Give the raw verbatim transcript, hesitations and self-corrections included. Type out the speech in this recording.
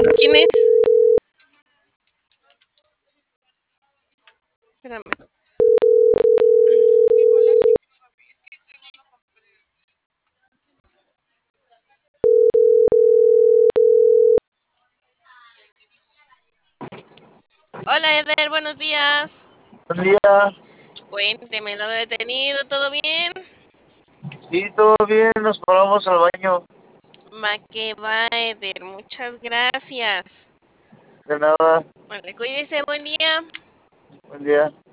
¿Quién es? Espérame. Hola Eder, buenos días. Buen día. Cuénteme lo detenido, ¿todo bien? Sí, todo bien, nos paramos al baño. Ma que va Eder, muchas gracias. De nada. Vale, cuídese, buen día. Buen día.